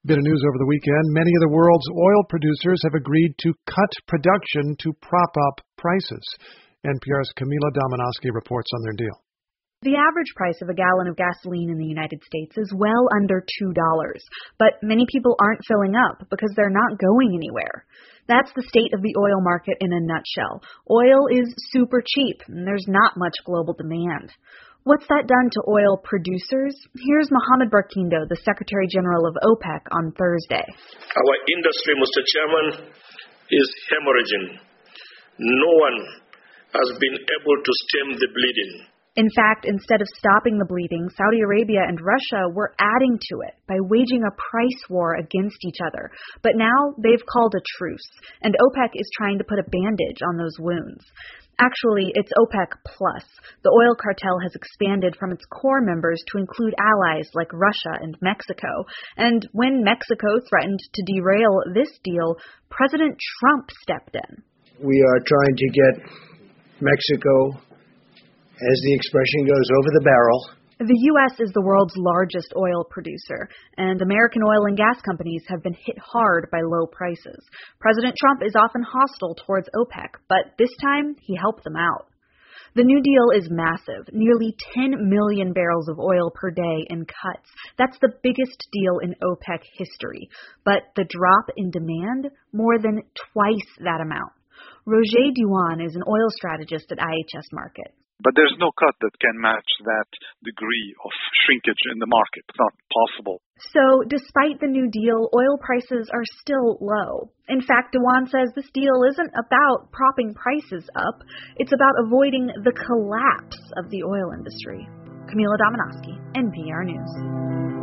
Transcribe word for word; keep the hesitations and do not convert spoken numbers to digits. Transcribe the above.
Bit of news over the weekend. Many of the world's oil producers have agreed to cut production to prop up prices. N P R's Camila Domonoske reports on their deal. The average price of a gallon of gasoline in the United States is well under two dollars, but many people aren't filling up because they're not going anywhere. That's the state of the oil market in a nutshell. Oil is super cheap, and there's not much global demand. What's that done to oil producers? Here's Mohammed Barkindo, the Secretary General of OPEC, on Thursday. Our industry, Mister Chairman, is hemorrhaging. No one has been able to stem the bleeding. In fact, instead of stopping the bleeding, Saudi Arabia and Russia were adding to it by waging a price war against each other. But now they've called a truce, and OPEC is trying to put a bandage on those wounds. Actually, it's OPEC Plus. The oil cartel has expanded from its core members to include allies like Russia and Mexico. And when Mexico threatened to derail this deal, President Trump stepped in. We are trying to get Mexico, as the expression goes, over the barrel. The U S is the world's largest oil producer, and American oil and gas companies have been hit hard by low prices. President Trump is often hostile towards OPEC, but this time he helped them out. The new deal is massive, nearly ten million barrels of oil per day in cuts. That's the biggest deal in OPEC history. But the drop in demand, more than twice that amount. Roger Duan is an oil strategist at I H S Markit. But there's no cut that can match that degree of shrinkage in the market. It's not possible. So, despite the new deal, oil prices are still low. In fact, Dewan says this deal isn't about propping prices up. It's about avoiding the collapse of the oil industry. Camila Domonoske, N P R News.